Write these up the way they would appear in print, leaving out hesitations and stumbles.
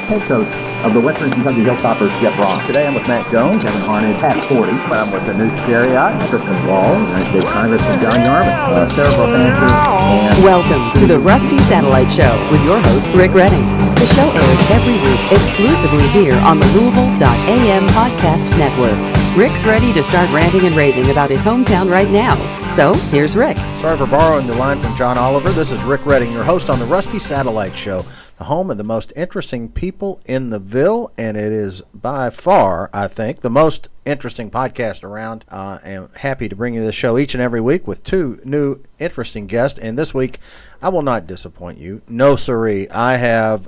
head coach of the Western Kentucky Hilltoppers, Jeff Brock. Today I'm with Matt Jones, Kevin Harned, Pat Forty. I'm with Anu Shariat, Kristen Wall, United States Congressman John Yarmouth, Sarah Bofancher, and welcome to the Rusty Satellite Show with your host, Rick Redding. The show airs every week exclusively here on the Louisville.am podcast network. Rick's ready to start ranting and raving about his hometown right now. So, here's Rick. Sorry for borrowing the line from John Oliver. This is Rick Redding, your host on the Rusty Satellite Show, the home of the most interesting people in the Ville, and it is by far, I think, the most interesting podcast around. I am happy to bring you this show each and every week with two new interesting guests, and this week I will not disappoint you. No siree. I have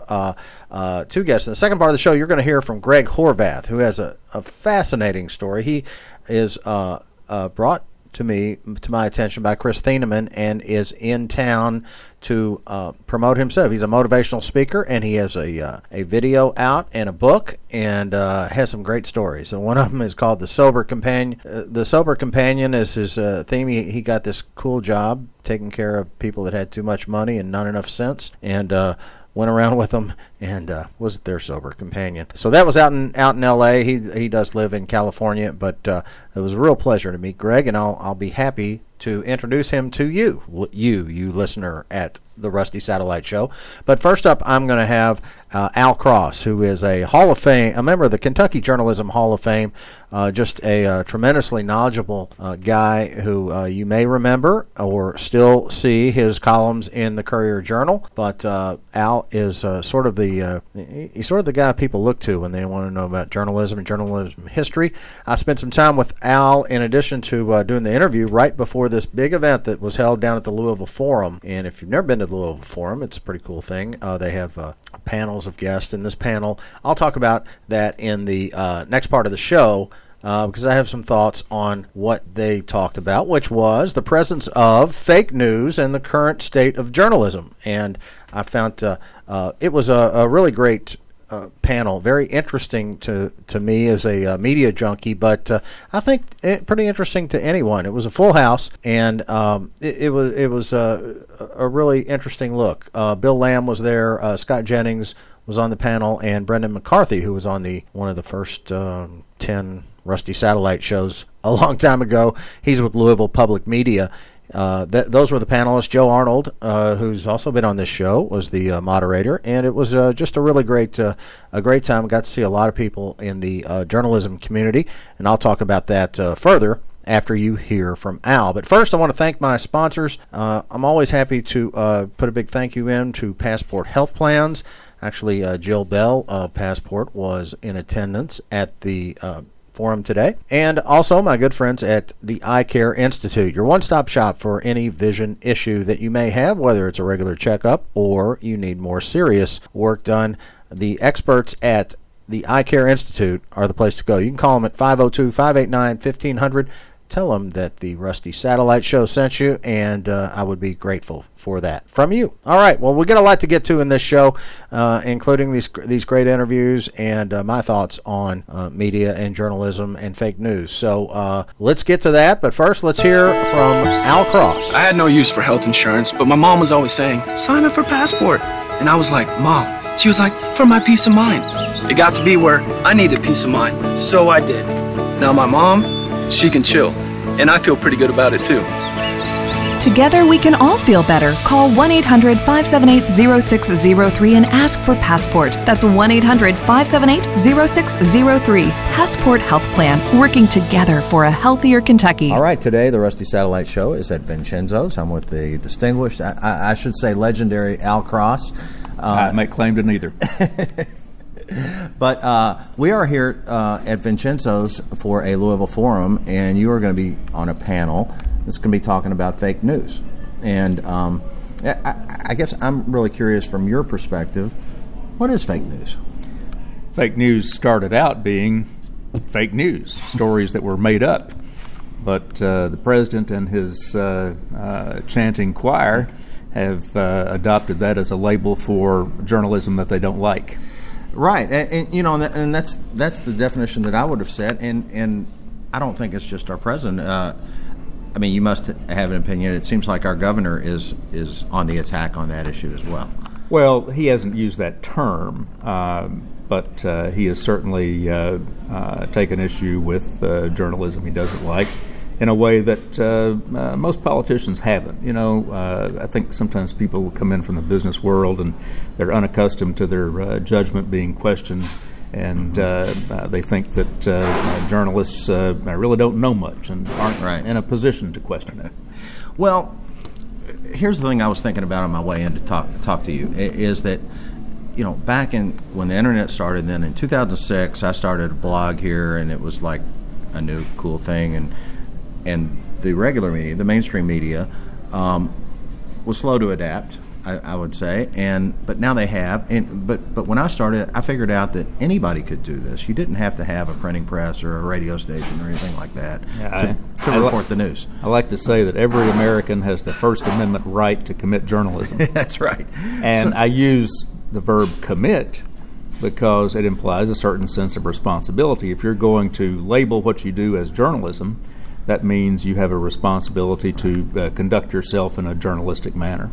two guests. In the second part of the show, you're going to hear from Greg Horvath, who has a fascinating story. He is brought to my attention by Chris Thieneman and is in town to promote himself. He's a motivational speaker, and he has a video out and a book, and has some great stories. And one of them is called The Sober Companion. The Sober Companion is his theme. He got this cool job taking care of people that had too much money and not enough sense, and went around with them and was their sober companion. So that was out in L.A. He does live in California, but it was a real pleasure to meet Greg, and I'll be happy to introduce him to you listener at the Rusty Satellite Show. But first up, I'm going to have Al Cross, who is a member of the Kentucky Journalism Hall of Fame, just a tremendously knowledgeable guy who you may remember or still see his columns in the Courier-Journal. But Al is sort of the guy people look to when they want to know about journalism and journalism history. I spent some time with Al in addition to doing the interview right before this big event that was held down at the Louisville Forum. And if you've never been to the Louisville Forum, it's a pretty cool thing. They have panels of guests. In this panel, I'll talk about that in the next part of the show, because I have some thoughts on what they talked about, which was the presence of fake news and the current state of journalism. And I found it was a really great panel, very interesting to me as a media junkie, but I think pretty interesting to anyone. It was a full house, and it was a really interesting look. Bill Lamb was there, Scott Jennings was on the panel, and Brendan McCarthy, who was on one of the first 10 Rusty Satellite shows a long time ago. He's with Louisville Public Media. Those were the panelists. Joe Arnold, who's also been on this show, was the moderator, and it was just a really great time. Got to see a lot of people in the journalism community, and I'll talk about that further after you hear from Al. But first, I want to thank my sponsors. I'm always happy to put a big thank you in to Passport Health Plans. Actually, Jill Bell of Passport was in attendance at the forum today, and also my good friends at the Eye Care Institute, your one-stop shop for any vision issue that you may have, whether it's a regular checkup or you need more serious work done. The experts at the Eye Care Institute are the place to go. You can call them at 502-589-1500. Tell them that the Rusty Satellite Show sent you, and I would be grateful for that from you. All right, well, we got a lot to get to in this show, including these great interviews and my thoughts on media and journalism and fake news. So let's get to that, but first let's hear from Al Cross. I had no use for health insurance, but my mom was always saying, sign up for Passport. And I was like, Mom. She was like, for my peace of mind. It got to be where I needed peace of mind, so I did. Now my mom, she can chill, and I feel pretty good about it too. Together we can all feel better. Call 1-800-578-0603 and ask for Passport. That's 1-800-578-0603. Passport Health Plan, working together for a healthier Kentucky. All right, today the Rusty Satellite Show is at Vincenzo's. I'm with the distinguished, I should say legendary Al Cross. I make claim to neither. But we are here at Vincenzo's for a Louisville Forum, and you are going to be on a panel that's going to be talking about fake news. And I guess I'm really curious from your perspective, what is fake news? Fake news started out being fake news, stories that were made up. But the president and his chanting choir have adopted that as a label for journalism that they don't like. Right, and you know, and that's the definition that I would have set, and I don't think it's just our president. I mean, you must have an opinion. It seems like our governor is on the attack on that issue as well. Well, he hasn't used that term, but he has certainly taken issue with journalism he doesn't like in a way that most politicians haven't. You know, I think sometimes people come in from the business world and they're unaccustomed to their judgment being questioned, and they think that journalists really don't know much and aren't in a position to question it. Well, here's the thing I was thinking about on my way in to talk to you, is that, you know, back in when the internet started, then in 2006 I started a blog here, and it was like a new cool thing, and the regular media, the mainstream media, was slow to adapt, I would say, but now they have. But when I started, I figured out that anybody could do this. You didn't have to have a printing press or a radio station or anything like that to report the news. I like to say that every American has the First Amendment right to commit journalism. That's right. And I use the verb commit because it implies a certain sense of responsibility. If you're going to label what you do as journalism, that means you have a responsibility to conduct yourself in a journalistic manner.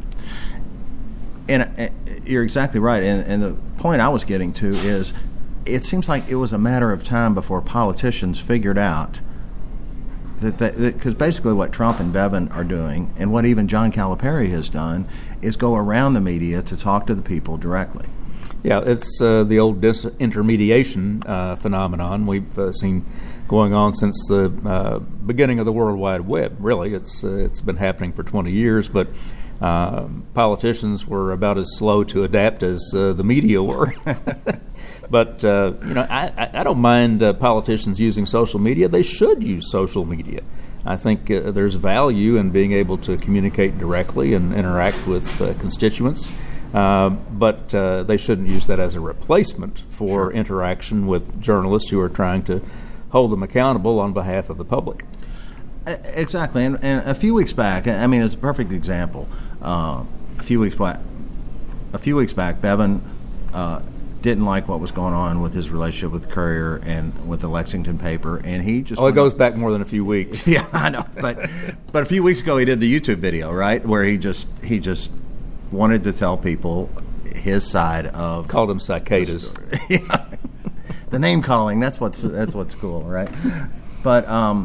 And you're exactly right. And the point I was getting to is, it seems like it was a matter of time before politicians figured out that because basically what Trump and Bevin are doing, and what even John Calipari has done, is go around the media to talk to the people directly. Yeah, it's the old disintermediation phenomenon we've seen going on since the beginning of the World Wide Web. Really, it's been happening for 20 years, but politicians were about as slow to adapt as the media were. But I don't mind politicians using social media. They should use social media. I think there's value in being able to communicate directly and interact with constituents. But they shouldn't use that as a replacement for interaction with journalists who are trying to hold them accountable on behalf of the public. Exactly, and a few weeks back, I mean, it's a perfect example. A few weeks back, Bevin didn't like what was going on with his relationship with Courier and with the Lexington paper, and he just it goes back more than a few weeks. Yeah, I know, but a few weeks ago he did the YouTube video, right, where he just wanted to tell people his side of, called them cicadas. Yeah. The name calling, that's what's cool, right? But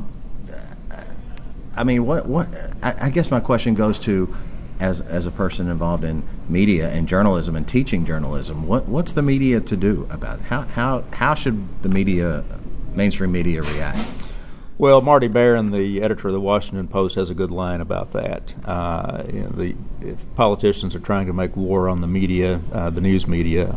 I mean, what I guess my question goes to, as a person involved in media and journalism and teaching journalism, what's the media to do about it? How should the mainstream media react? Well, Marty Barron, the editor of the Washington Post, has a good line about that. If politicians are trying to make war on the media, the news media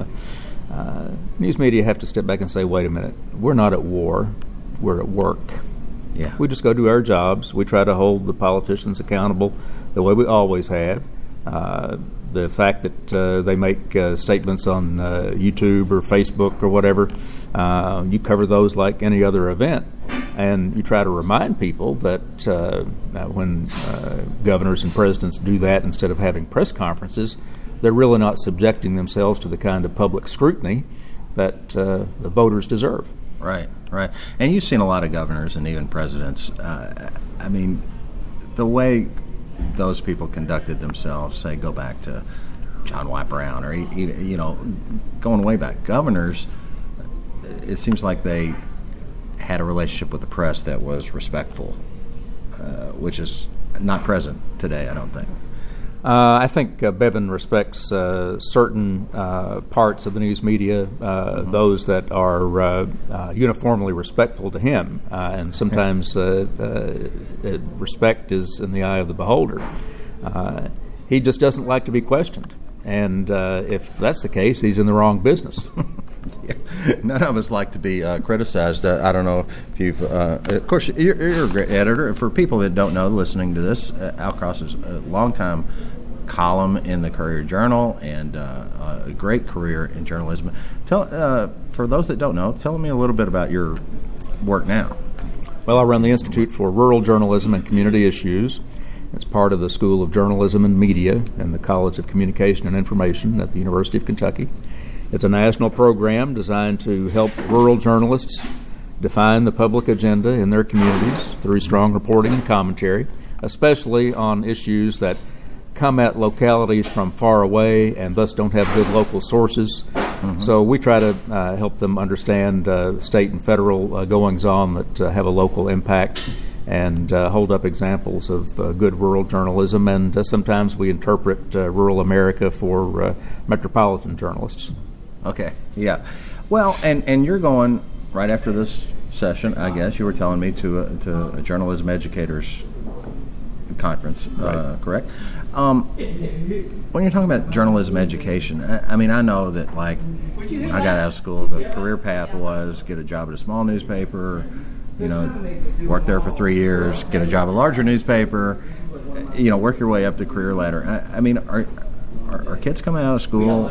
have to step back and say, wait a minute, we're not at war, we're at work. Yeah. We just go do our jobs. We try to hold the politicians accountable the way we always have. The fact that they make statements on YouTube or Facebook or whatever, you cover those like any other event. And you try to remind people that when governors and presidents do that instead of having press conferences, they're really not subjecting themselves to the kind of public scrutiny that the voters deserve. Right. And you've seen a lot of governors and even presidents. I mean, the way those people conducted themselves, say, go back to John White Brown, or, going way back. Governors, it seems like they had a relationship with the press that was respectful, which is not present today, I don't think. I think Bevin respects certain parts of the news media, those that are uniformly respectful to him, and sometimes respect is in the eye of the beholder. He just doesn't like to be questioned, and if that's the case, he's in the wrong business. Yeah. None of us like to be criticized. I don't know if you've... of course, you're a great editor. For people that don't know, listening to this, Al Cross is a long-time column in the Courier-Journal and a great career in journalism. For those that don't know, tell me a little bit about your work now. Well, I run the Institute for Rural Journalism and Community Issues. It's part of the School of Journalism and Media and the College of Communication and Information at the University of Kentucky. It's a national program designed to help rural journalists define the public agenda in their communities through strong reporting and commentary, especially on issues that come at localities from far away and thus don't have good local sources. So we try to help them understand state and federal goings-on that have a local impact, and hold up examples of good rural journalism. And sometimes we interpret rural America for metropolitan journalists. Okay, yeah. Well, and you're going right after this session, I guess, you were telling me, to a journalism educators conference, Right. Correct? When you're talking about journalism education, I mean, I know that, like, when I got out of school, the career path was get a job at a small newspaper, work there for 3 years, get a job at a larger newspaper, work your way up the career ladder. I mean, are kids coming out of school?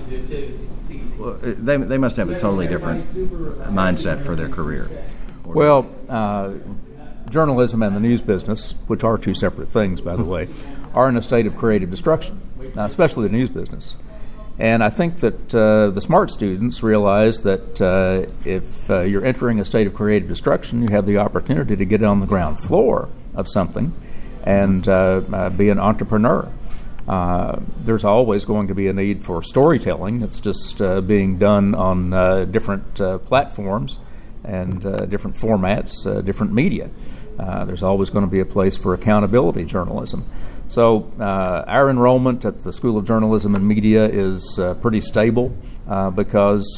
They must have a totally different mindset for their career. Well, journalism and the news business, which are two separate things, by the way, are in a state of creative destruction, especially the news business. And I think that the smart students realize that if you're entering a state of creative destruction, you have the opportunity to get on the ground floor of something and be an entrepreneur. There's always going to be a need for storytelling. It's just being done on different platforms and different formats, different media. There's always going to be a place for accountability journalism. So our enrollment at the School of Journalism and Media is pretty stable because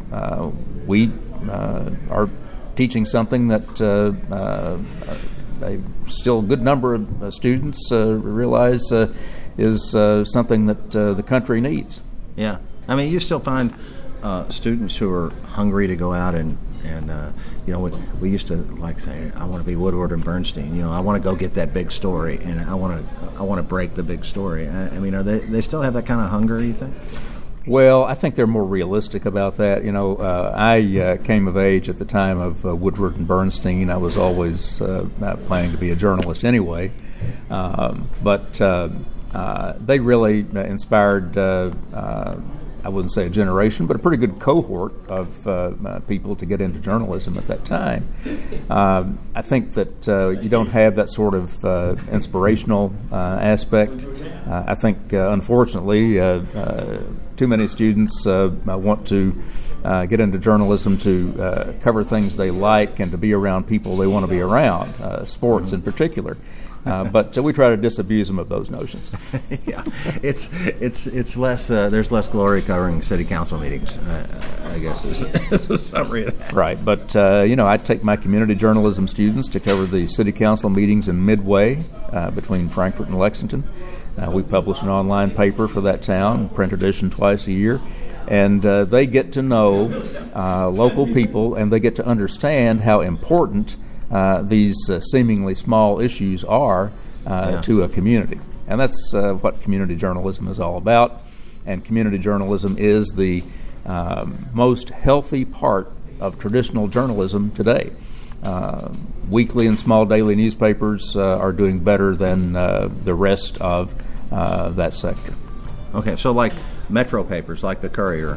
we are teaching something that still a good number of students realize is something that the country needs. Yeah. I mean, you still find students who are hungry to go out and we used to like say, I want to be Woodward and Bernstein. I want to go get that big story, and I want to break the big story. I mean, are they still have that kind of hunger, you think? Well, I think they're more realistic about that. I came of age at the time of Woodward and Bernstein. I was always planning to be a journalist anyway, but they really inspired. I wouldn't say a generation, but a pretty good cohort of people to get into journalism at that time. I think that you don't have that sort of inspirational aspect. I think, unfortunately, too many students want to get into journalism to cover things they like and to be around people they want to be around, sports in particular. But we try to disabuse them of those notions. Yeah, it's less. There's less glory covering city council meetings. I guess is a summary of that. Right, but I take my community journalism students to cover the city council meetings in Midway between Frankfort and Lexington. We publish an online paper for that town, print edition twice a year. And they get to know local people, and they get to understand how important these seemingly small issues are to a community. And that's what community journalism is all about. And community journalism is the most healthy part of traditional journalism today. Weekly and small daily newspapers are doing better than the rest of that sector. Okay, so like metro papers, like the Courier,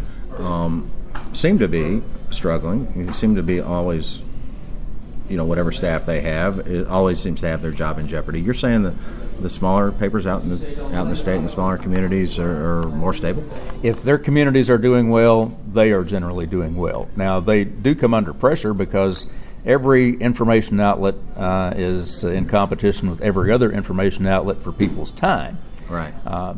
seem to be struggling. They seem to be always, whatever staff they have, it always seems to have their job in jeopardy. You're saying that the smaller papers out in the state and the smaller communities are more stable? If their communities are doing well, they are generally doing well. Now, they do come under pressure because every information outlet is in competition with every other information outlet for people's time. Right.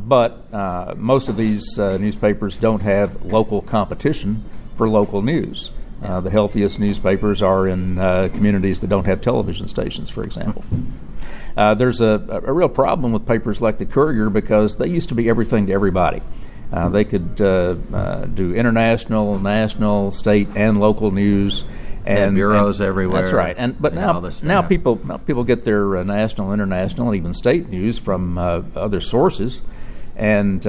But most of these newspapers don't have local competition for local news. The healthiest newspapers are in communities that don't have television stations, for example. There's a real problem with papers like the Courier because they used to be everything to everybody. They could do international, national, state, and local news. And bureaus everywhere. That's right. But now people get their national, international, and even state news from other sources. And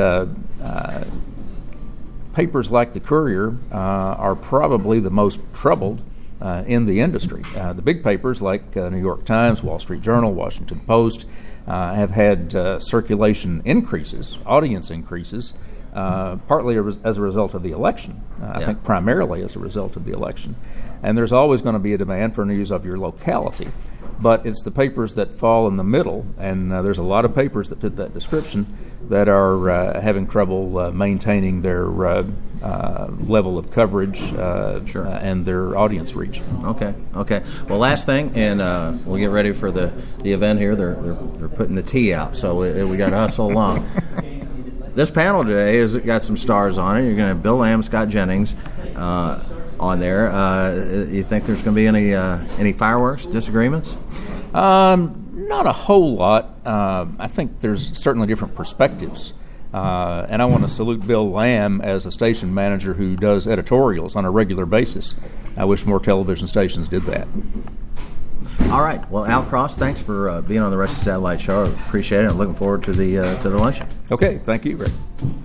papers like the Courier are probably the most troubled in the industry. The big papers like New York Times, Wall Street Journal, Washington Post have had circulation increases, audience increases, partly as a result of the election. I think primarily as a result of the election. And there's always going to be a demand for news of your locality. but it's the papers that fall in the middle, and there's a lot of papers that fit that description that are having trouble maintaining their level of coverage and their audience reach. Okay. Well, last thing, and we'll get ready for the event here. They're putting the tea out, so we got to hustle along. This panel today has got some stars on it. You're going to have Bill Lamb, Scott Jennings on there. You think there's going to be any fireworks, disagreements? Not a whole lot. I think there's certainly different perspectives. And I want to salute Bill Lamb as a station manager who does editorials on a regular basis. I wish more television stations did that. All right. Well, Al Cross, thanks for being on the Rusty Satellite Show. I appreciate it. I'm looking forward to the luncheon. Okay. Thank you, Rick.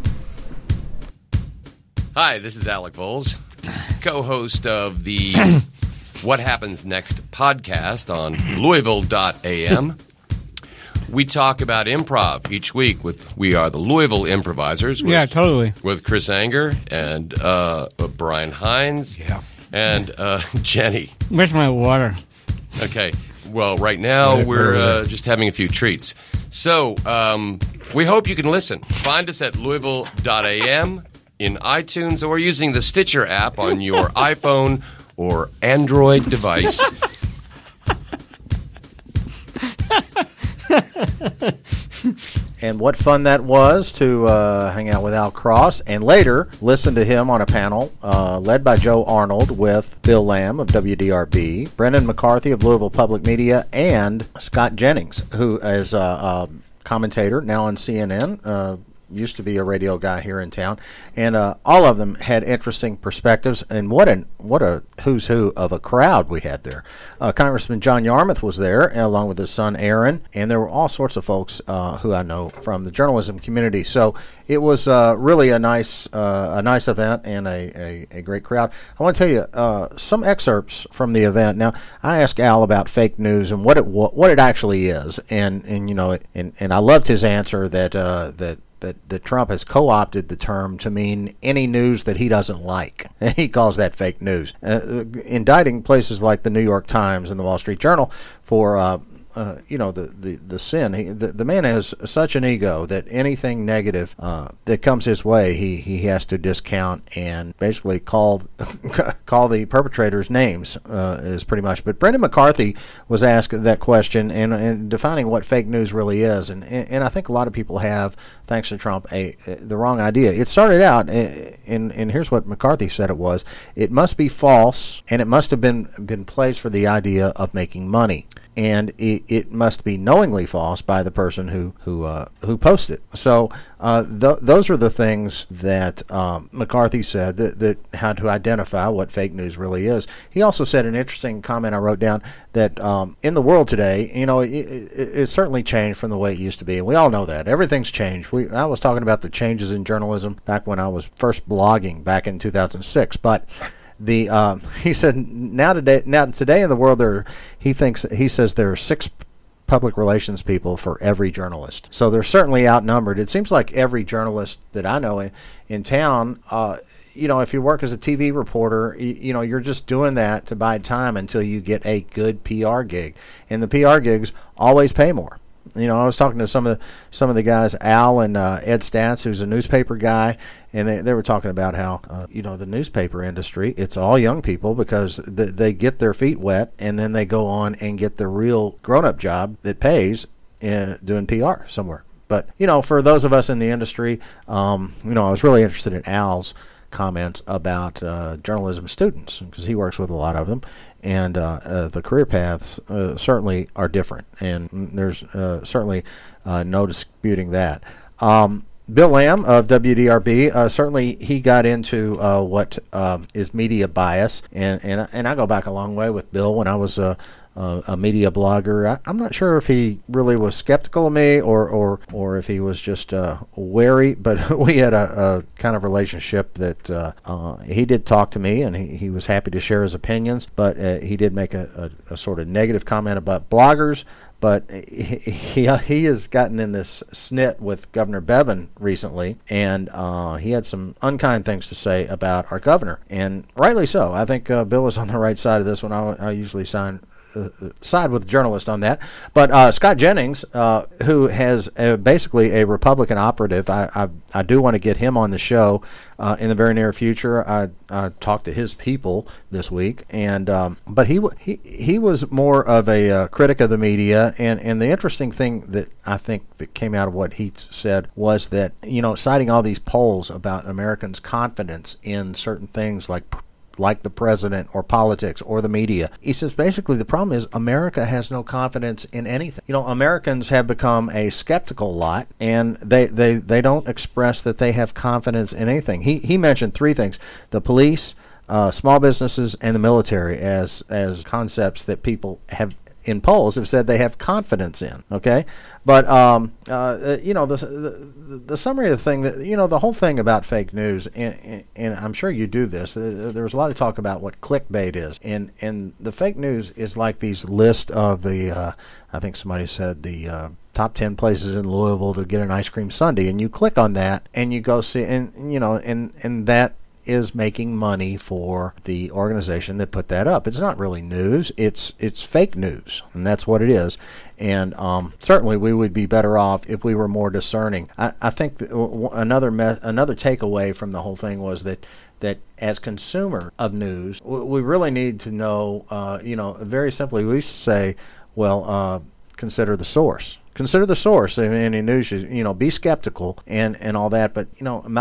Hi, this is Alec Voles, co-host of the What Happens Next podcast on Louisville.am. We talk about improv each week we are the Louisville Improvisers. With Chris Anger and Brian Hines. Yeah. And Jenny. Where's my water? Okay. Well, right now we're just having a few treats. So we hope you can listen. Find us at Louisville.am in iTunes or using the Stitcher app on your iPhone or Android device. And what fun that was to hang out with Al Cross and later listen to him on a panel led by Joe Arnold with Bill Lamb of WDRB, Brendan McCarthy of Louisville Public Media, and Scott Jennings, who is a commentator now on CNN, used to be a radio guy here in town, and all of them had interesting perspectives. And what a who's who of a crowd we had there. Congressman John Yarmuth was there, along with his son Aaron, and there were all sorts of folks who I know from the journalism community. So it was really a nice event and a great crowd. I want to tell you some excerpts from the event. Now, I asked Al about fake news and what it actually is, and you know, and I loved his answer that Trump has co-opted the term to mean any news that he doesn't like. He calls that fake news, indicting places like the New York Times and the Wall Street Journal for the sin. The man has such an ego that anything negative that comes his way, he has to discount and basically call the perpetrators names is pretty much. But Brendan McCarthy was asked that question and defining what fake news really is, and I think a lot of people have, thanks to Trump, the wrong idea. It started out, and here's what McCarthy said it was: it must be false, and it must have been placed for the idea of making money. And it must be knowingly false by the person who posted. So those are the things that McCarthy said that how to identify what fake news really is. He also said an interesting comment I wrote down that in the world today, you know, it's certainly changed from the way it used to be, and we all know that everything's changed. I was talking about the changes in journalism back when I was first blogging back in 2006, but. He said today in the world he says there are 6 public relations people for every journalist. So they're certainly outnumbered. It seems like every journalist that I know in town, if you work as a TV reporter, you're just doing that to buy time until you get a good PR gig, and the PR gigs always pay more. You know, I was talking to some of the guys, Al and Ed Stats, who's a newspaper guy, and they were talking about how the newspaper industry, it's all young people because they get their feet wet and then they go on and get the real grown-up job that pays doing PR somewhere. But for those of us in the industry, I was really interested in Al's comments about journalism students because he works with a lot of them. And the career paths certainly are different, and there's certainly no disputing that. Bill Lamb of WDRB, certainly he got into what is media bias, and I go back a long way with Bill when I was a media blogger. I'm not sure if he really was skeptical of me or if he was just wary, but we had a kind of relationship that he did talk to me, and he was happy to share his opinions, but he did make a sort of negative comment about bloggers. But he has gotten in this snit with Governor Bevin recently, and he had some unkind things to say about our governor, and rightly so. I think Bill was on the right side of this one. I usually side with the journalist on that. But Scott Jennings, who has basically a Republican operative, I do want to get him on the show in the very near future. I talked to his people this week, and but he was more of a critic of the media, and the interesting thing that I think that came out of what he said was that, citing all these polls about Americans' confidence in certain things like the president or politics or the media. He says basically the problem is America has no confidence in anything. Americans have become a skeptical lot, and they don't express that they have confidence in anything. He mentioned three things: the police, small businesses, and the military as concepts that people have in polls have said they have confidence in. Okay, but the summary of the thing that the whole thing about fake news, and I'm sure you do this. There was a lot of talk about what clickbait is, and the fake news is like these list of the I think somebody said the top 10 places in Louisville to get an ice cream sundae, and you click on that and you go see, and that is making money for the organization that put that up. It's not really news. It's fake news, and that's what it is. And certainly we would be better off if we were more discerning. I think another takeaway from the whole thing was that as consumer of news, we really need to know, very simply, we say, well, consider the source. Consider the source in any news. Be skeptical and all that. But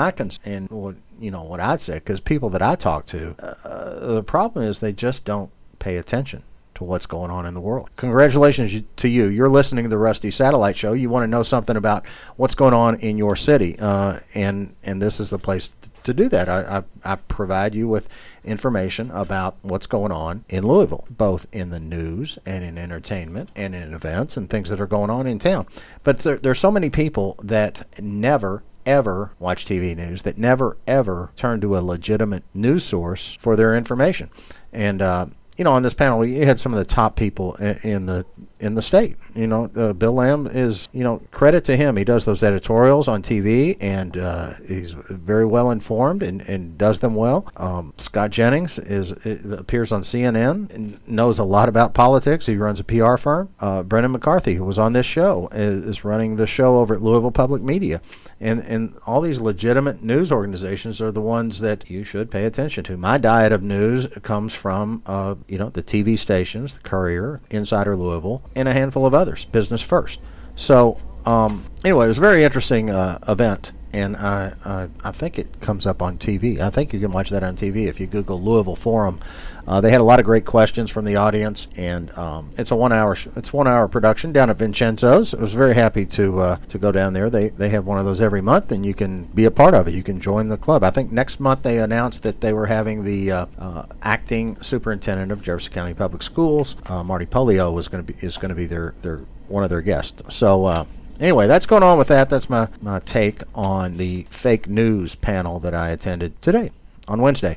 what I'd say, because people that I talk to, the problem is they just don't pay attention to what's going on in the world. Congratulations to you. You're listening to the Rusty Satellite Show. You want to know something about what's going on in your city, and this is the place to do that. I provide you with information about what's going on in Louisville, both in the news and in entertainment and in events and things that are going on in town. But there's so many people that never ever watch TV news, that never ever turn to a legitimate news source for their information. And on this panel, we had some of the top people in the state. Bill Lamb is, credit to him. He does those editorials on TV, and he's very well informed and does them well. Scott Jennings appears on CNN and knows a lot about politics. He runs a PR firm. Brendan McCarthy, who was on this show, is running the show over at Louisville Public Media. And all these legitimate news organizations are the ones that you should pay attention to. My diet of news comes from, the TV stations, the Courier, Insider Louisville, and a handful of others, Business First. So, anyway, it was a very interesting event, and I think it comes up on TV. I think you can watch that on TV if you Google Louisville Forum. They had a lot of great questions from the audience, and it's a 1 hour production down at Vincenzo's. I was very happy to go down there. They have one of those every month, and you can be a part of it. You can join the club. I think next month they announced that they were having the acting superintendent of Jefferson County Public Schools, Marty Polio, is going to be their one of their guests. So. Anyway, that's going on with that. That's my take on the fake news panel that I attended today on Wednesday.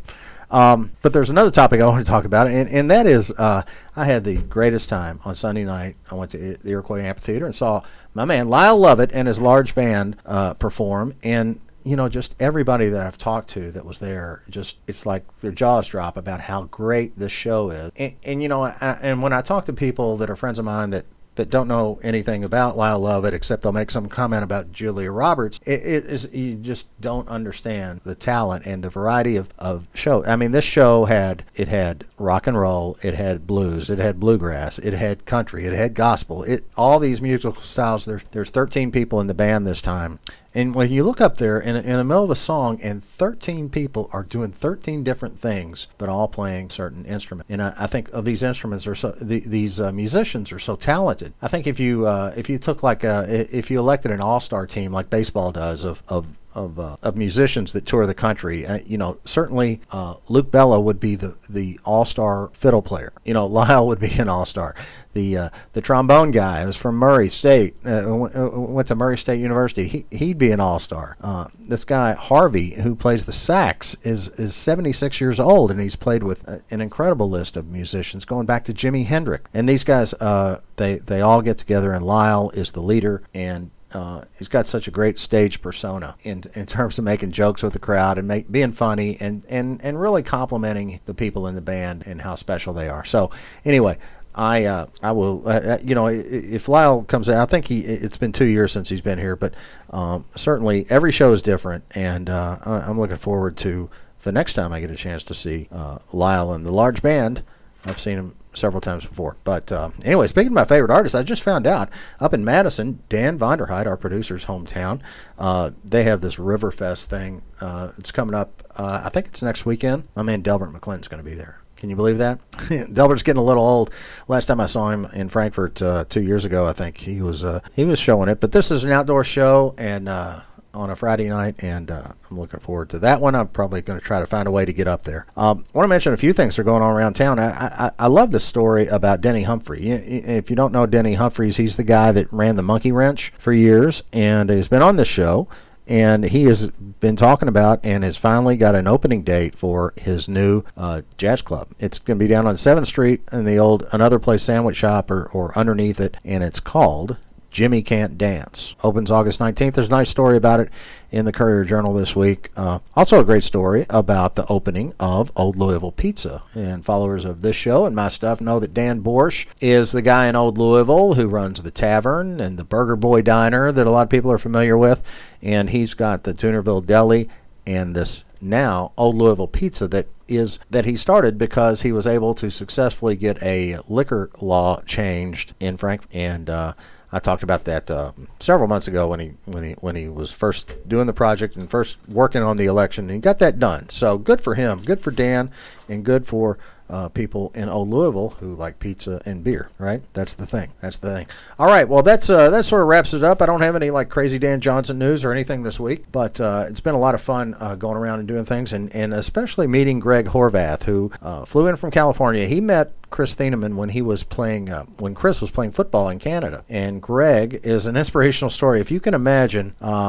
But there's another topic I want to talk about, and that is I had the greatest time on Sunday night. I went to the Iroquois Amphitheater and saw my man Lyle Lovett and his large band perform, and just everybody that I've talked to that was there, it's like their jaws drop about how great this show is. And when I talk to people that are friends of mine that don't know anything about Lyle Lovett, except they'll make some comment about Julia Roberts, you just don't understand the talent and the variety of show. I mean, this show had rock and roll, it had blues, it had bluegrass, it had country, it had gospel, all these musical styles. There's 13 people in the band this time. And when you look up there in the middle of a song, and 13 people are doing 13 different things, but all playing certain instruments. And I think these instruments are these musicians are so talented. I think if you took if you elected an all-star team like baseball does of musicians that tour the country, certainly Luke Bella would be the all-star fiddle player. Lyle would be an all-star. The trombone guy was from Murray State, went to Murray State University. He'd be an all-star. This guy Harvey, who plays the sax, is 76 years old, and he's played with an incredible list of musicians going back to Jimi Hendrix. And these guys, they all get together, and Lyle is the leader, and he's got such a great stage persona in terms of making jokes with the crowd and being funny and really complimenting the people in the band and how special they are. So anyway, I will, if Lyle comes out, I think it's been 2 years since he's been here, but certainly every show is different, and I'm looking forward to the next time I get a chance to see Lyle and the large band. I've seen him several times before. But anyway, speaking of my favorite artists, I just found out up in Madison, Dan Vonderheit, our producer's hometown, they have this Riverfest thing. It's coming up, I think it's next weekend. My man Delbert McClinton's going to be there. Can you believe that? Delbert's getting a little old. Last time I saw him in Frankfurt 2 years ago, I think he was showing it. But this is an outdoor show, and on a Friday night, and I'm looking forward to that one. I'm probably going to try to find a way to get up there. I want to mention a few things that are going on around town. I love this story about Denny Humphrey. If you don't know Denny Humphreys, he's the guy that ran the Monkey Wrench for years, and has been on this show, and he has been talking about and has finally got an opening date for his new jazz club. It's going to be down on 7th Street in the old Another Place sandwich shop or underneath it, and it's called Jimmy Can't Dance. Opens August 19th. There's a nice story about it in the Courier-Journal this week. Also a great story about the opening of Old Louisville Pizza. And followers of this show and my stuff know that Dan Borsch is the guy in Old Louisville who runs the Tavern and the Burger Boy Diner that a lot of people are familiar with. And he's got the Tunerville Deli and this now Old Louisville Pizza that he started because he was able to successfully get a liquor law changed in Frankfurt. And I talked about that several months ago when he was first doing the project and first working on the election, and he got that done. So good for him, good for Dan, and good for people in Old Louisville who like pizza and beer. Right? That's the thing. All right. Well, that sort of wraps it up. I don't have any like crazy Dan Johnson news or anything this week, but it's been a lot of fun going around and doing things, and especially meeting Greg Horvath, who flew in from California. He met Chris Thieneman when he was playing when Chris was playing football in Canada, and Greg is an inspirational story. If you can imagine,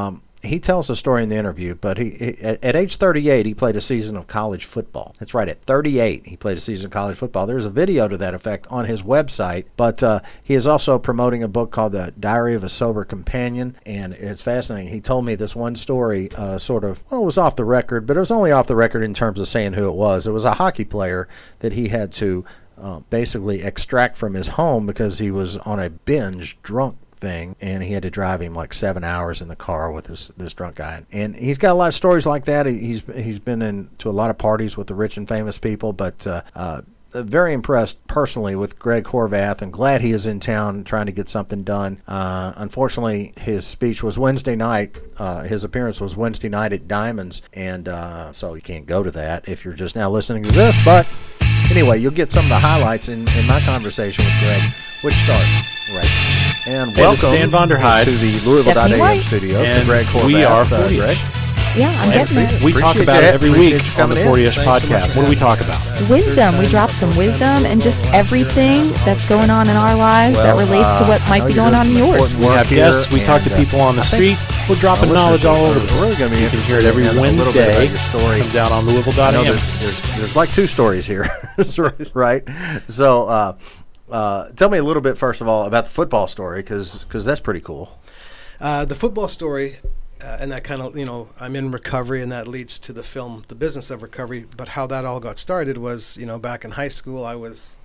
he tells the story in the interview, but he at age 38 he played a season of college football. That's right, at 38 he played a season of college football. There's a video to that effect on his website, but he is also promoting a book called The Diary of a Sober Companion, and it's fascinating. He told me this one story, it was off the record, but it was only off the record in terms of saying who it was. It was a hockey player that he had to basically extract from his home because he was on a binge drunk thing, and he had to drive him like 7 hours in the car with this drunk guy. And he's got a lot of stories like that. He's been into a lot of parties with the rich and famous people, but very impressed personally with Greg Horvath, and glad he is in town trying to get something done. Unfortunately, his speech was Wednesday night. His appearance was Wednesday night at Diamonds, and so you can't go to that if you're just now listening to this. But anyway, you'll get some of the highlights in my conversation with Greg, which starts right now. And welcome Dan Vonderheit to the Louisville.am studio to Greg Horvath. We are 40-ish. Greg. Yeah, I'm getting it. We talk about it every week on the 40-ish podcast. What do we talk about? Wisdom. We drop some wisdom and just everything that's going on in our lives that relates to what might be going on in yours. We have guests. We talk to people on the street. We're dropping knowledge all over the place. You can hear it every Wednesday. It comes out on Louisville.am. There's like two stories here, right? So tell me a little bit, first of all, about the football story, because that's pretty cool. The football story, and that kind of, I'm in recovery, and that leads to the film, The Business of Recovery. But how that all got started was, back in high school, I was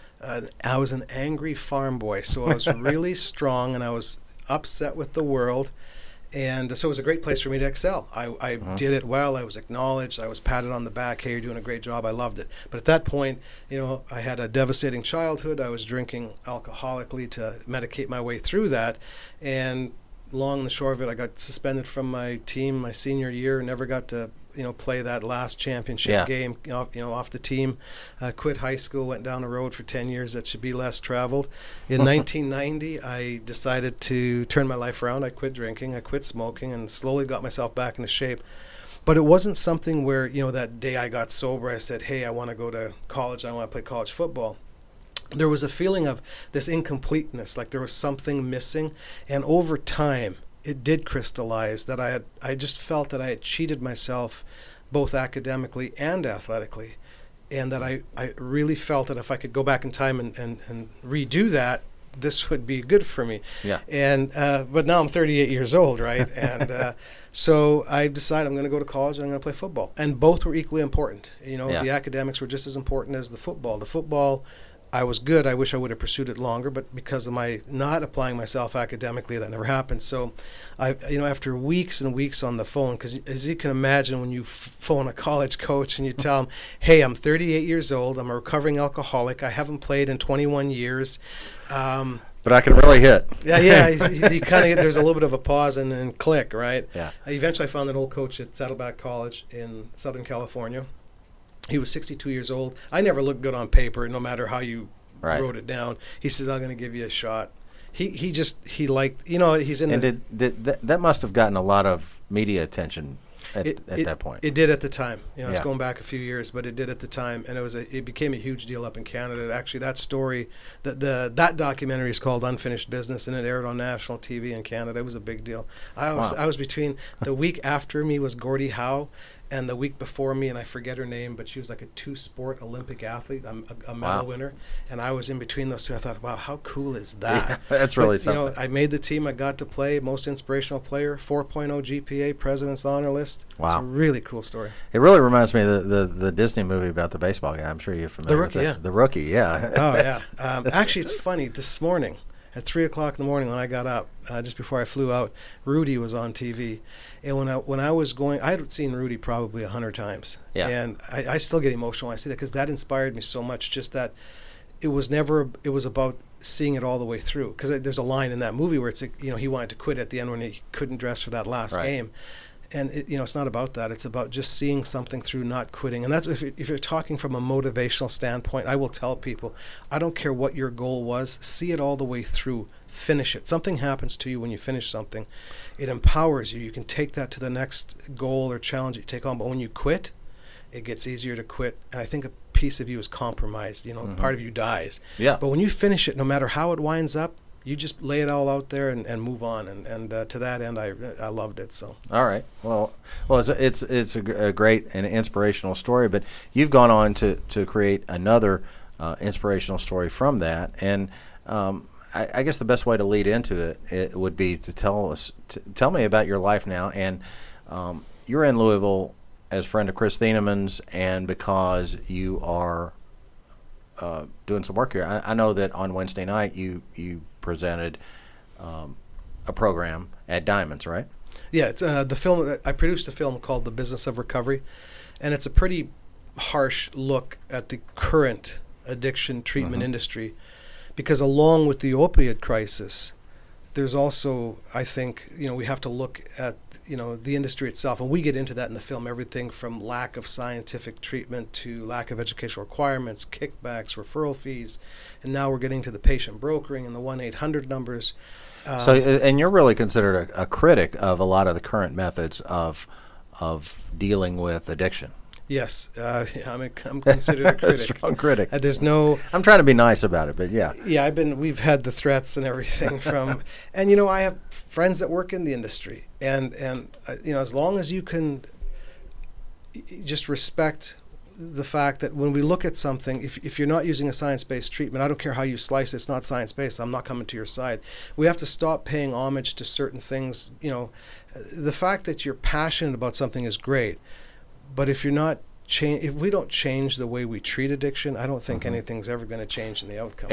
an angry farm boy. So I was really strong, and I was upset with the world. And so it was a great place for me to excel. I did it well. I was acknowledged. I was patted on the back. Hey, you're doing a great job. I loved it. But at that point, I had a devastating childhood. I was drinking alcoholically to medicate my way through that. And long and the short of it, I got suspended from my team my senior year. Never got to play that last championship game off the team. Quit high school, went down the road for 10 years that should be less traveled. In 1990, I decided to turn my life around. I quit drinking, I quit smoking, and slowly got myself back into shape. But it wasn't something where, that day I got sober, I said, hey, I want to go to college, I want to play college football. There was a feeling of this incompleteness, like there was something missing. And over time, it did crystallize that I just felt that I had cheated myself both academically and athletically, and that I really felt that if I could go back in time and redo that, this would be good for me. Yeah. And but now I'm 38 years old, right? And so I decided I'm going to go to college and I'm going to play football. And both were equally important. The academics were just as important as the football. The football, I was good. I wish I would have pursued it longer, but because of my not applying myself academically, that never happened. So, after weeks and weeks on the phone, because as you can imagine, when you phone a college coach and you tell them, "Hey, I'm 38 years old. I'm a recovering alcoholic. I haven't played in 21 years." But I can really hit. Yeah. You kind of there's a little bit of a pause and then click, right? Yeah. Eventually, I found an old coach at Saddleback College in Southern California. He was 62 years old. I never looked good on paper, no matter how you wrote it down. He says, "I'm going to give you a shot." He liked, he's in. And that must have gotten a lot of media attention at that point. It did at the time. It's going back a few years, but it did at the time, and it became a huge deal up in Canada. Actually, that story, that documentary is called Unfinished Business, and it aired on national TV in Canada. It was a big deal. I was between the week after me was Gordie Howe, and the week before me, and I forget her name, but she was like a two-sport Olympic athlete, a medal winner, and I was in between those two. And I thought, wow, how cool is that? Yeah, that's really something. I made the team. I got to play, most inspirational player, 4.0 GPA, President's Honor List. Wow. It's a really cool story. It really reminds me of the Disney movie about the baseball guy. I'm sure you're familiar with it. The Rookie, yeah. The Rookie, yeah. Oh, yeah. Actually, it's funny. This morning, at 3 o'clock in the morning when I got up, just before I flew out, Rudy was on TV. And when I was going, I had seen Rudy probably 100 times. Yeah. And I still get emotional when I see that because that inspired me so much, just that it was about seeing it all the way through. Because there's a line in that movie where it's, he wanted to quit at the end when he couldn't dress for that last game. And it's not about that. It's about just seeing something through, not quitting. And that's if you're talking from a motivational standpoint, I will tell people, I don't care what your goal was, see it all the way through, finish it. Something happens to you when you finish something. It empowers you. You can take that to the next goal or challenge that you take on. But when you quit, it gets easier to quit. And I think a piece of you is compromised. Part of you dies. Yeah. But when you finish it, no matter how it winds up, you just lay it all out there and move on, and to that end, I loved it. So. All right. Well, it's a great and inspirational story. But you've gone on to create another inspirational story from that, and I guess the best way to lead into it would be to tell me about your life now. And you're in Louisville as a friend of Chris Thienemann's, and because you are doing some work here. I know that on Wednesday night you presented a program at Diamonds, right? Yeah, it's the film. I produced a film called The Business of Recovery, and it's a pretty harsh look at the current addiction treatment industry, because along with the opioid crisis, there's also, I think, we have to look at the industry itself, and we get into that in the film. Everything from lack of scientific treatment to lack of educational requirements, kickbacks, referral fees, and now we're getting to the patient brokering and the 1-800 numbers. And you're really considered a critic of a lot of the current methods of dealing with addiction. Yes, I'm considered a critic. A strong critic. There's no. I'm trying to be nice about it, but yeah. Yeah, we've had the threats and everything from, and I have friends that work in the industry, and as long as you can just respect the fact that when we look at something, if you're not using a science-based treatment, I don't care how you slice it, it's not science-based. I'm not coming to your side. We have to stop paying homage to certain things. The fact that you're passionate about something is great. But if if we don't change the way we treat addiction, I don't think anything's ever going to change in the outcome.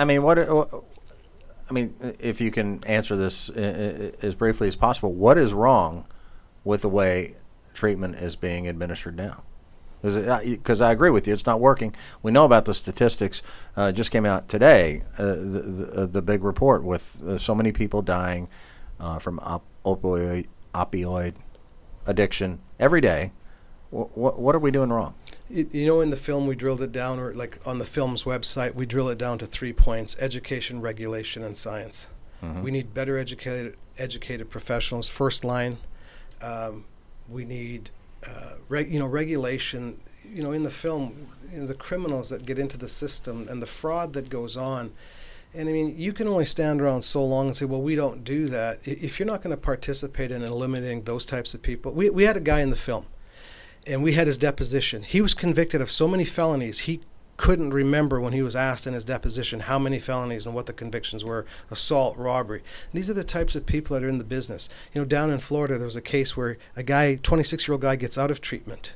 If you can answer this as briefly as possible, what is wrong with the way treatment is being administered now? Because I agree with you, it's not working. We know about the statistics. Just came out today, the big report with so many people dying from opioid addiction every day. What are we doing wrong? In the film we drilled it down, or like on the film's website, we drill it down to 3 points: education, regulation, and science. We need better educated professionals, first line. We need regulation. In the film, the criminals that get into the system and the fraud that goes on. And you can only stand around so long and say, well, we don't do that. If you're not going to participate in eliminating those types of people. We had a guy in the film, and we had his deposition. He was convicted of so many felonies, he couldn't remember when he was asked in his deposition how many felonies and what the convictions were: assault, robbery. And these are the types of people that are in the business. Down in Florida, there was a case where a guy, 26-year-old guy, gets out of treatment,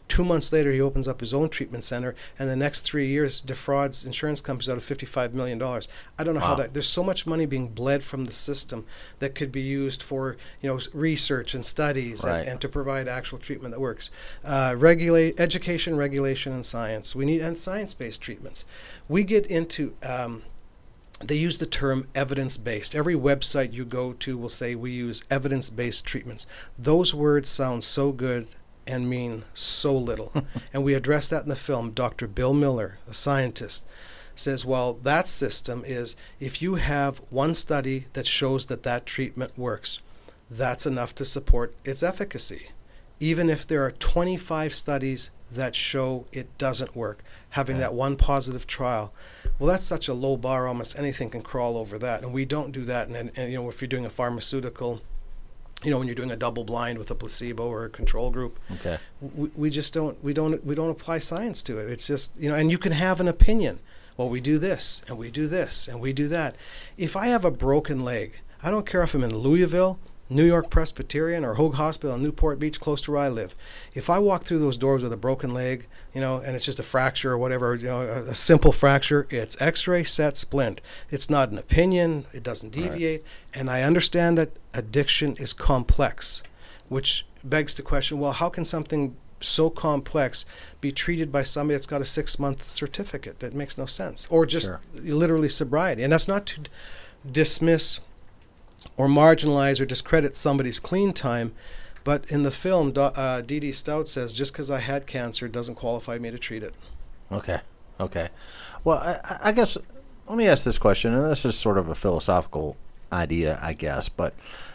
2 months later, he opens up his own treatment center, and the next 3 years defrauds insurance companies out of $55 million. I don't know how that. There's so much money being bled from the system that could be used for research and studies and to provide actual treatment that works. Education, regulation, and science. We need science-based treatments. We get into. They use the term evidence-based. Every website you go to will say we use evidence-based treatments. Those words sound so good and mean so little. And we address that in the film. Dr. Bill Miller, a scientist, says, well, that system is if you have one study that shows that treatment works, that's enough to support its efficacy. Even if there are 25 studies that show it doesn't work, having that one positive trial, well, that's such a low bar, almost anything can crawl over that. And we don't do that. And if you're doing a pharmaceutical, when you're doing a double blind with a placebo or a control group, we just don't apply science to it. It's just, and you can have an opinion. Well, we do this and we do this and we do that. If I have a broken leg, I don't care if I'm in Louisville, New York Presbyterian, or Hoag Hospital in Newport Beach, close to where I live. If I walk through those doors with a broken leg, and it's just a fracture or whatever, a simple fracture, it's X-ray, set, splint. It's not an opinion. It doesn't deviate. And I understand that addiction is complex, which begs the question, well, how can something so complex be treated by somebody that's got a 6-month certificate? That makes no sense. Or just literally sobriety. And that's not to dismiss or marginalize or discredit somebody's clean time. But in the film, D.D. Stout says, just because I had cancer doesn't qualify me to treat it. Okay. Well, I guess, let me ask this question, and this is sort of a philosophical idea, I guess, but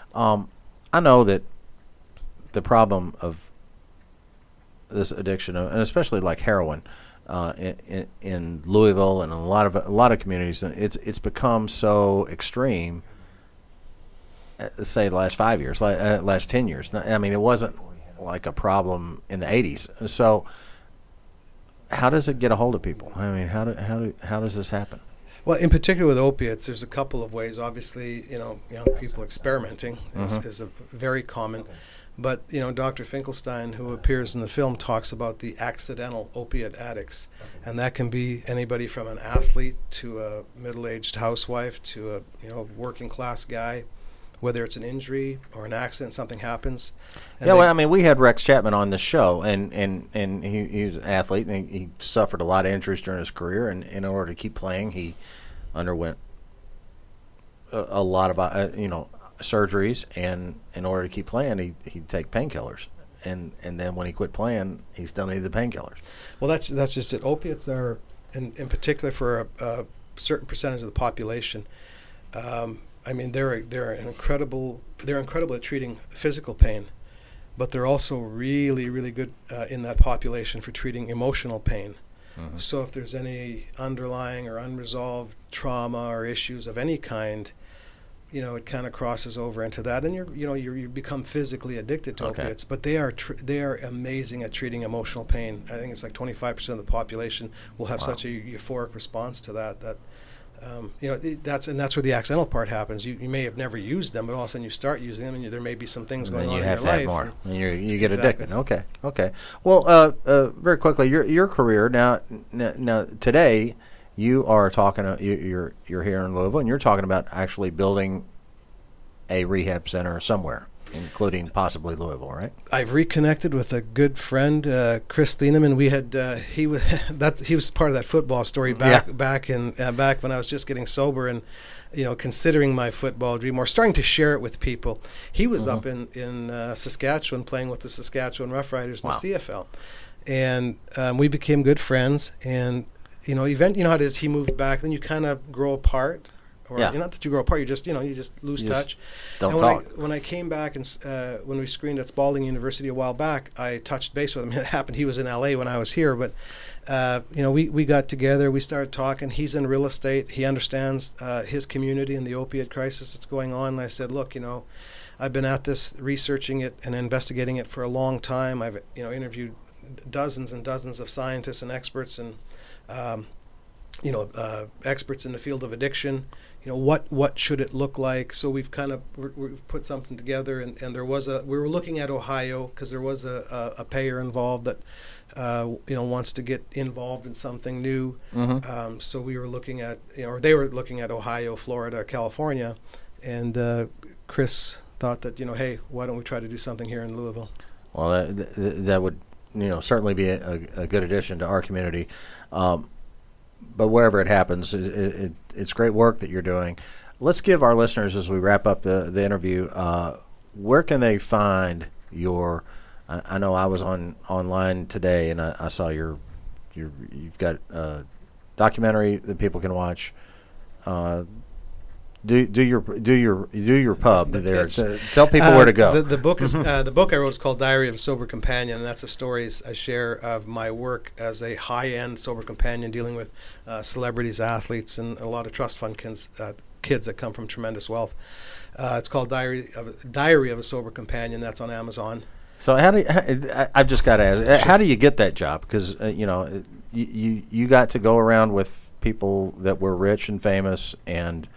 I know that the problem of this addiction, and especially like heroin, in Louisville and in a lot of communities, it's become so extreme. Say the last 5 years, last 10 years. I mean, it wasn't like a problem in the 80s. So, how does it get a hold of people? I mean, how does this happen? Well, in particular with opiates, there's a couple of ways. Obviously, young people experimenting is a very common. But Dr. Finkelstein, who appears in the film, talks about the accidental opiate addicts, and that can be anybody from an athlete to a middle-aged housewife to a working class guy. Whether it's an injury or an accident, something happens. We had Rex Chapman on the show, and he was an athlete, and he suffered a lot of injuries during his career, and in order to keep playing, he underwent a lot of surgeries, and in order to keep playing, he'd take painkillers, and then when he quit playing, he still needed the painkillers. Well, that's just it. Opiates are, in particular for a certain percentage of the population. They're incredible at treating physical pain, but they're also really, really good in that population for treating emotional pain. Mm-hmm. So if there's any underlying or unresolved trauma or issues of any kind, it kind of crosses over into that, and you become physically addicted to opiates. But they are amazing at treating emotional pain. I think it's like 25% of the population will have such a euphoric response to that. That's where the accidental part happens. You may have never used them, but all of a sudden you start using them, and there may be some things going on in your life. And you have to have more, and you get addicted. Okay. Well, very quickly, your career now today, you are talking. You're here in Louisville, and you're talking about actually building a rehab center somewhere, including possibly Louisville, right? I've reconnected with a good friend, Chris Thieneman. We had he was part of that football story back when I was just getting sober and considering my football dream or starting to share it with people. He was up in Saskatchewan playing with the Saskatchewan Roughriders in the CFL, and we became good friends. And how it is. He moved back, then you kind of grow apart. Or not that you grow apart, you just lose touch. Don't talk. When I came back and when we screened at Spalding University a while back, I touched base with him. It happened. He was in LA when I was here, but we got together. We started talking. He's in real estate. He understands his community and the opiate crisis that's going on. And I said, look, I've been at this, researching it and investigating it for a long time. I've interviewed dozens and dozens of scientists and experts, and experts in the field of addiction. What should it look like? So we've put something together, and we were looking at Ohio because there was a payer involved that wants to get involved in something new. Mm-hmm. So we were looking at, or they were looking at Ohio, Florida, California, and Chris thought that hey, why don't we try to do something here in Louisville? Well, that would certainly be a good addition to our community. But wherever it happens, it's great work that you're doing. Let's give our listeners, as we wrap up the interview, where can they find your? I know I was online today, and I saw you've got a documentary that people can watch. Do your pub there. Tell people where to go. The book is the book I wrote is called Diary of a Sober Companion, and that's the stories I share of my work as a high-end sober companion, dealing with celebrities, athletes, and a lot of trust fund kids that come from tremendous wealth. It's called Diary of a Sober Companion. That's on Amazon. So I've just got to ask, how do you get that job? Because you got to go around with people that were rich and famous and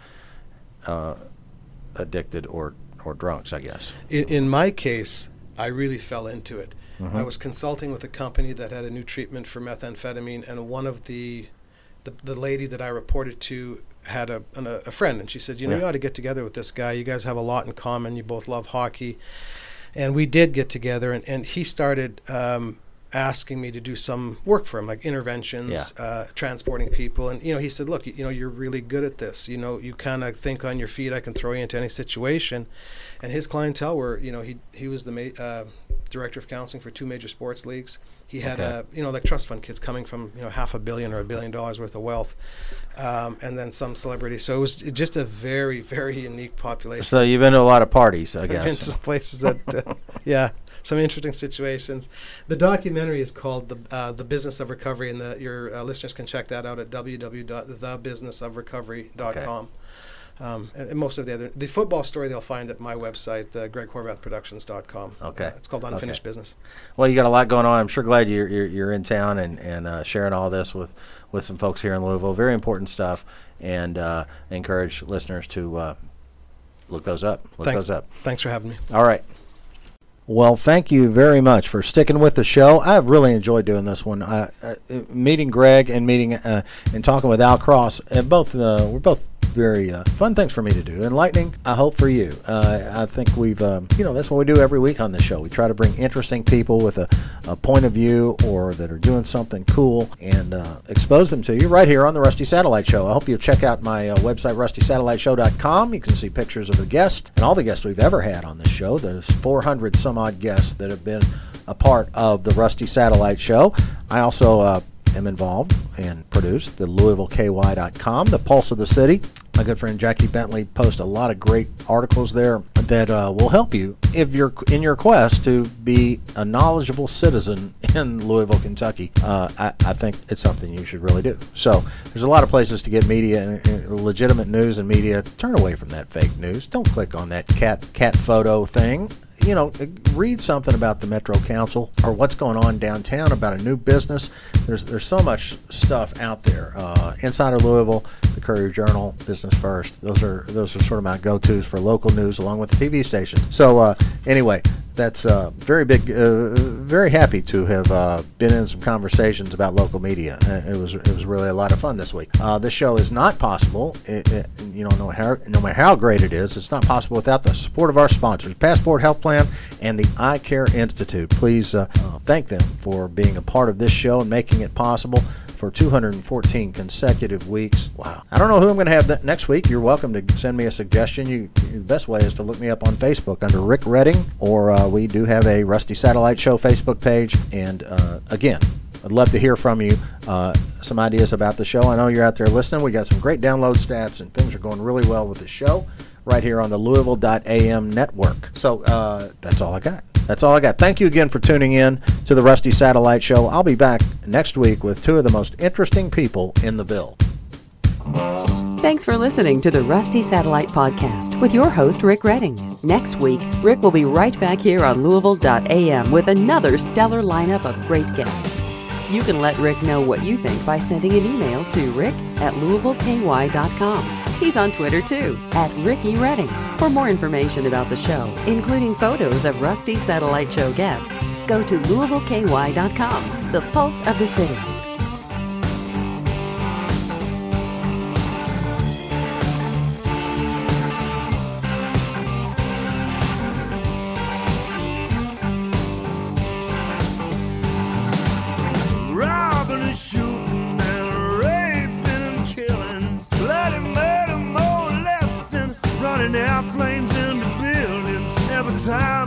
addicted or drunks, I guess. In my case, I really fell into it. Mm-hmm. I was consulting with a company that had a new treatment for methamphetamine, and one of the lady that I reported to had a friend, and she said, you ought to get together with this guy. You guys have a lot in common. You both love hockey. And we did get together, and he started asking me to do some work for him, like interventions, transporting people. And, he said, look, you're really good at this. You kind of think on your feet. I can throw you into any situation. And his clientele were, he was the director of counseling for 2 major sports leagues. He had, like trust fund kids coming from, $500 million or $1 billion worth of wealth. And then some celebrities. So it was just a very, very unique population. So you've been to a lot of parties, I guess. I've been to places that, some interesting situations. The documentary is called The Business of Recovery, and your listeners can check that out at www.thebusinessofrecovery.com. And most of the football story they'll find at my website, GregHorvathProductions.com. Okay. It's called Unfinished Business. Well, you got a lot going on. I'm sure glad you're in town and sharing all this with some folks here in Louisville. Very important stuff, and encourage listeners to look those up. Thanks for having me. All right. Well, thank you very much for sticking with the show. I've really enjoyed doing this one. Meeting Greg and and talking with Al Cross, and we're both very fun things for me to do. Enlightening, I hope, for you. I think we've, that's what we do every week on the show. We try to bring interesting people with a point of view or that are doing something cool and expose them to you right here on the Rusty Satellite Show. I hope you'll check out my website, rustysatelliteshow.com. You can see pictures of the guests and all the guests we've ever had on the show. There's 400 some odd guests that have been a part of the Rusty Satellite Show. I also am involved and produce the LouisvilleKY.com, the Pulse of the City. My good friend Jackie Bentley posts a lot of great articles there that will help you if you're in your quest to be a knowledgeable citizen in Louisville, Kentucky. I think it's something you should really do. So there's a lot of places to get media and legitimate news and media. Turn away from that fake news. Don't click on that cat photo thing. Read something about the Metro Council or what's going on downtown about a new business. There's so much stuff out there. Insider Louisville, the Courier Journal, Business First. Those are sort of my go-tos for local news, along with the TV station. So anyway, that's very big. Very happy to have been in some conversations about local media. It was really a lot of fun this week. This show is not possible. No matter how great it is, it's not possible without the support of our sponsors, Passport Health Plan and the Eye Care Institute. Please thank them for being a part of this show and making it possible for 214 consecutive weeks. Wow. I don't know who I'm going to have next week. You're welcome to send me a suggestion. The best way is to look me up on Facebook under Rick Redding, or we do have a Rusty Satellite Show Facebook page. And again, I'd love to hear from you, some ideas about the show. I know you're out there listening. We got some great download stats, and things are going really well with the show right here on the Louisville.am network. So that's all I got. Thank you again for tuning in to the Rusty Satellite Show. I'll be back next week with 2 of the most interesting people in the Ville. Thanks for listening to the Rusty Satellite Podcast with your host, Rick Redding. Next week, Rick will be right back here on Louisville.am with another stellar lineup of great guests. You can let Rick know what you think by sending an email to rick@louisvilleky.com. He's on Twitter too, @Ricky Redding. For more information about the show, including photos of Rusty Satellite Show guests, go to louisvilleky.com, the pulse of the city. Robbing and shooting and raping and killing, bloody murder, molesting, running airplanes into buildings every time